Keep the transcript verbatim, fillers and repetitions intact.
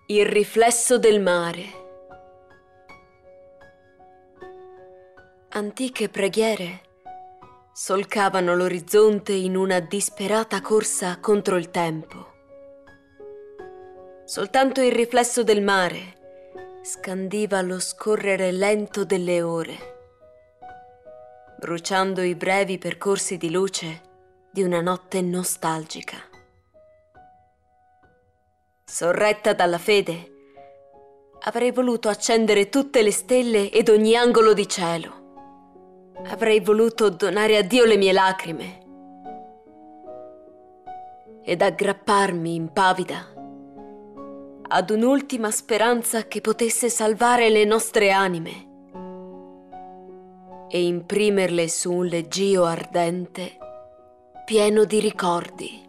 Il riflesso del mare. Antiche preghiere solcavano l'orizzonte in una disperata corsa contro il tempo. Soltanto il riflesso del mare scandiva lo scorrere lento delle ore, bruciando i brevi percorsi di luce di una notte nostalgica. Sorretta dalla fede, avrei voluto accendere tutte le stelle ed ogni angolo di cielo. Avrei voluto donare a Dio le mie lacrime ed aggrapparmi impavida ad un'ultima speranza che potesse salvare le nostre anime e imprimerle su un leggio ardente pieno di ricordi.